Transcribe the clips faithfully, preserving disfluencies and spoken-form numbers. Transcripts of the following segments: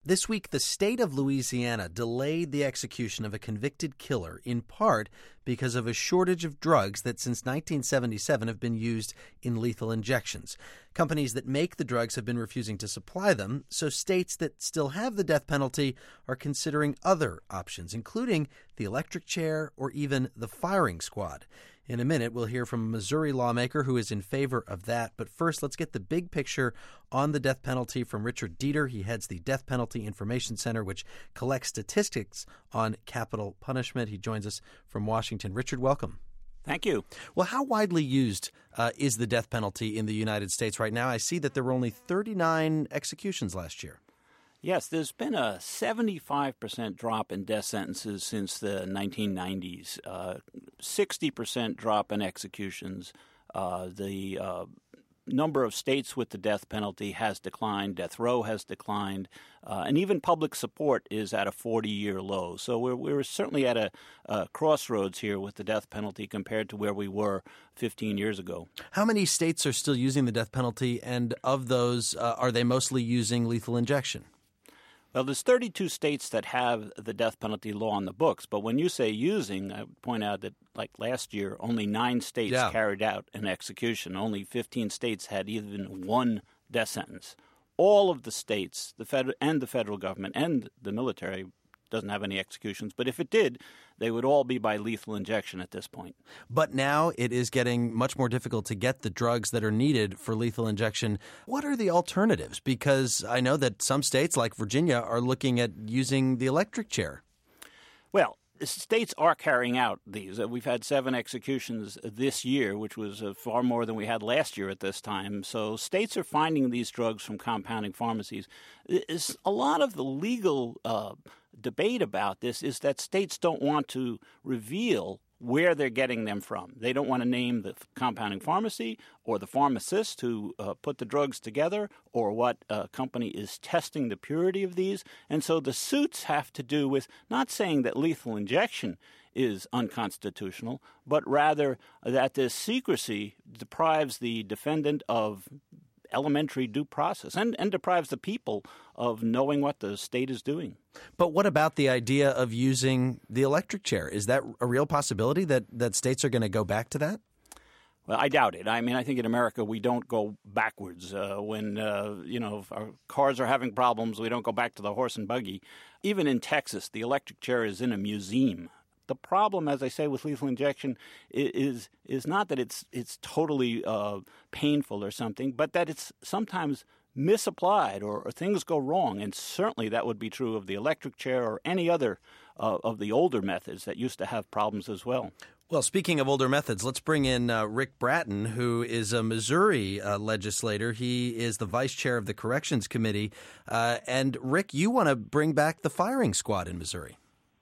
This week, the state of Louisiana delayed the execution of a convicted killer, in part because of a shortage of drugs that since nineteen seventy-seven have been used in lethal injections. Companies that make the drugs have been refusing to supply them, so states that still have the death penalty are considering other options, including the electric chair or even the firing squad. In a minute, we'll hear from a Missouri lawmaker who is in favor of that. But first, let's get the big picture on the death penalty from Richard Dieter. He heads the Death Penalty Information Center, which collects statistics on capital punishment. He joins us from Washington. Richard, welcome. Thank you. Well, how widely used uh, is the death penalty in the United States right now? I see that there were only thirty-nine executions last year. Yes, there's been a seventy-five percent drop in death sentences since the nineteen nineties, uh, sixty percent drop in executions. Uh, the uh, number of states with the death penalty has declined. Death row has declined. Uh, and even public support is at a forty-year low. So we're, we're certainly at a, a crossroads here with the death penalty compared to where we were fifteen years ago. How many states are still using the death penalty? And of those, uh, are they mostly using lethal injection? Well, there's thirty-two states that have the death penalty law on the books. But when you say using, I would point out that, like last year, only nine states yeah. carried out an execution. Only fifteen states had even one death sentence. All of the states, the federal and the federal government and the military, doesn't have any executions. But if it did, they would all be by lethal injection at this point. But now it is getting much more difficult to get the drugs that are needed for lethal injection. What are the alternatives? Because I know that some states, like Virginia, are looking at using the electric chair. Well, states are carrying out these. We've had seven executions this year, which was far more than we had last year at this time. So states are finding these drugs from compounding pharmacies. It's a lot of the legal uh, debate about this is that states don't want to reveal where they're getting them from. They don't want to name the compounding pharmacy or the pharmacist who uh, put the drugs together or what uh, company is testing the purity of these. And so the suits have to do with not saying that lethal injection is unconstitutional, but rather that this secrecy deprives the defendant of elementary due process and, and deprives the people of knowing what the state is doing. But what about the idea of using the electric chair? Is that a real possibility that, that states are going to go back to that? Well, I doubt it. I mean, I think in America we don't go backwards. Uh, when, uh, you know, if our cars are having problems, we don't go back to the horse and buggy. Even in Texas, the electric chair is in a museum. The problem, as I say, with lethal injection is is not that it's it's totally uh, painful or something, but that it's sometimes misapplied or, or things go wrong. And certainly that would be true of the electric chair or any other uh, of the older methods that used to have problems as well. Well, speaking of older methods, let's bring in uh, Rick Bratton, who is a Missouri uh, legislator. He is the vice chair of the Corrections Committee. Uh, and, Rick, you want to bring back the firing squad in Missouri.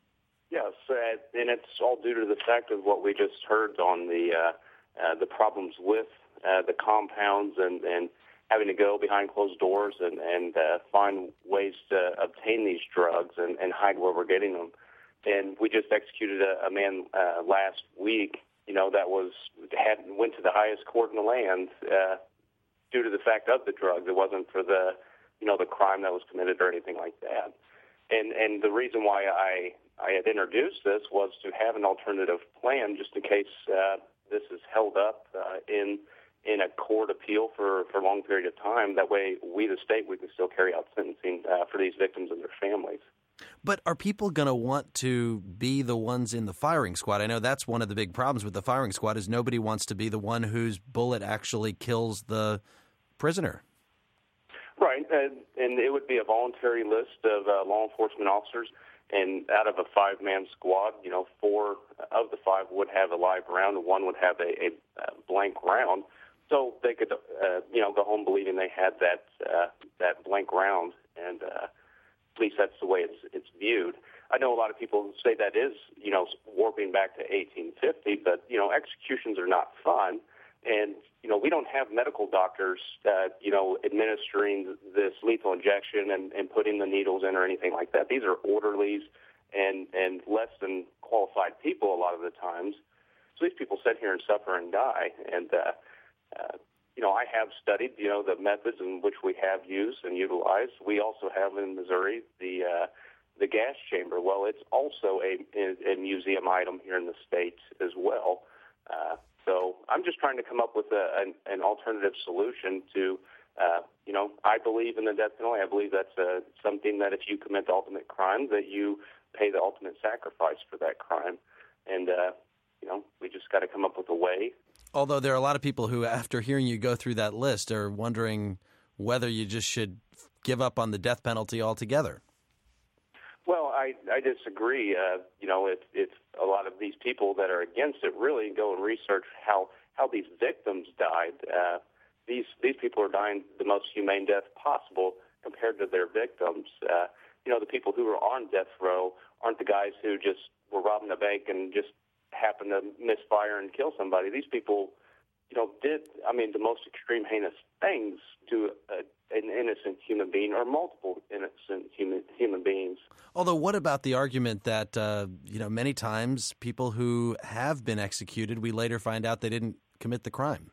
Yes, uh, and it's all due to the fact of what we just heard on the uh, uh, the problems with uh, the compounds and, and having to go behind closed doors and, and uh, find ways to obtain these drugs and, and hide where we're getting them. And we just executed a, a man uh, last week, you know, that was had went to the highest court in the land uh, due to the fact of the drugs. It wasn't for the, you know, the crime that was committed or anything like that. And and the reason why I I had introduced this was to have an alternative plan just in case uh, this is held up uh, in in a court appeal for, for a long period of time. That way, we, the state, we can still carry out sentencing uh, for these victims and their families. But are people going to want to be the ones in the firing squad? I know that's one of the big problems with the firing squad is nobody wants to be the one whose bullet actually kills the prisoner. Right, and, and it would be a voluntary list of uh, law enforcement officers. And out of a five-man squad, you know, four of the five would have a live round, and one would have a, a, a blank round. So they could, uh, you know, go home believing they had that uh, that blank round, and uh, at least that's the way it's it's viewed. I know a lot of people say that is, you know, warping back to eighteen fifty, but you know, executions are not fun, and you know, we don't have medical doctors, uh, you know, administering this lethal injection and, and putting the needles in or anything like that. These are orderlies and, and less than qualified people a lot of the times. So these people sit here and suffer and die. And, uh, uh, you know, I have studied, you know, the methods in which we have used and utilized. We also have in Missouri the uh, the gas chamber. Well, it's also a, a museum item here in the state as well. Uh, so I'm just trying to come up with a, an, an alternative solution to, uh, you know, I believe in the death penalty. I believe that's uh, something that if you commit the ultimate crime, that you pay the ultimate sacrifice for that crime. And, uh, you know, we just got to come up with a way. Although there are a lot of people who, after hearing you go through that list, are wondering whether you just should give up on the death penalty altogether. Well, I, I disagree. Uh, you know, if, if a lot of these people that are against it really go and research how, how these victims died, uh, these these people are dying the most humane death possible compared to their victims. Uh, you know, the people who are on death row aren't the guys who just were robbing a bank and just happened to misfire and kill somebody. These people, you know, did, I mean, the most extreme heinous things to a, an innocent human being or multiple innocent human human beings. Although, what about the argument that, uh, you know, many times people who have been executed, we later find out they didn't commit the crime?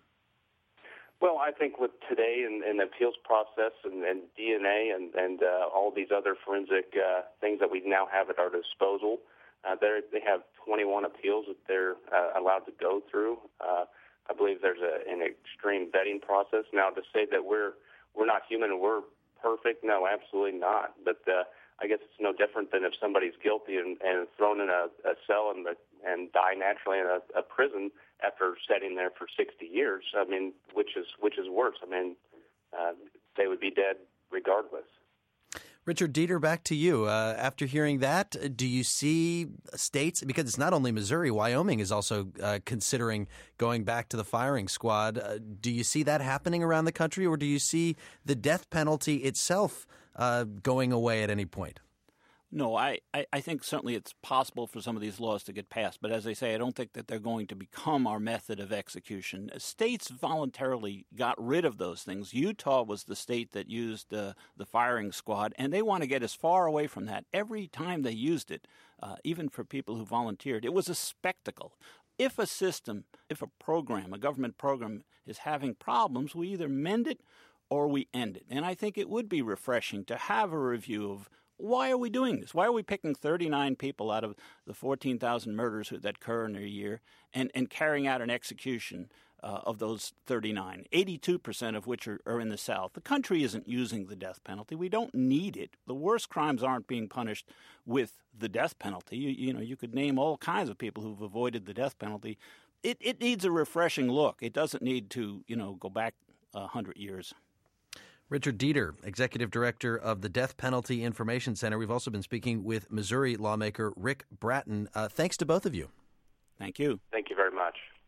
Well, I think with today and, and the appeals process and, and D N A and, and uh, all these other forensic uh, things that we now have at our disposal, uh, they have twenty-one appeals that they're uh, allowed to go through. Uh, I believe there's a, an extreme vetting process. Now, to say that we're we're not human and we're perfect, no, absolutely not. But uh, I guess it's no different than if somebody's guilty and, and thrown in a, a cell and and die naturally in a, a prison after sitting there for sixty years. I mean, which is which is worse? I mean, uh, they would be dead regardless. Richard Dieter, back to you. Uh, after hearing that, do you see states, because it's not only Missouri, Wyoming is also uh, considering going back to the firing squad. Uh, do you see that happening around the country, or do you see the death penalty itself uh, going away at any point? No, I, I, I think certainly it's possible for some of these laws to get passed. But as I say, I don't think that they're going to become our method of execution. States voluntarily got rid of those things. Utah was the state that used uh, the firing squad, and they want to get as far away from that. Every time they used it, uh, even for people who volunteered, it was a spectacle. If a system, if a program, a government program is having problems, we either mend it or we end it. And I think it would be refreshing to have a review of why are we doing this? Why are we picking thirty-nine people out of the fourteen thousand murders that occur in a year and, and carrying out an execution uh, of those thirty-nine, eighty-two percent of which are, are in the South? The country isn't using the death penalty. We don't need it. The worst crimes aren't being punished with the death penalty. You, you know, you could name all kinds of people who've avoided the death penalty. It, it needs a refreshing look. It doesn't need to, you know, go back a hundred years. Richard Dieter, Executive Director of the Death Penalty Information Center. We've also been speaking with Missouri lawmaker Rick Bratton. Uh, thanks to both of you. Thank you. Thank you very much.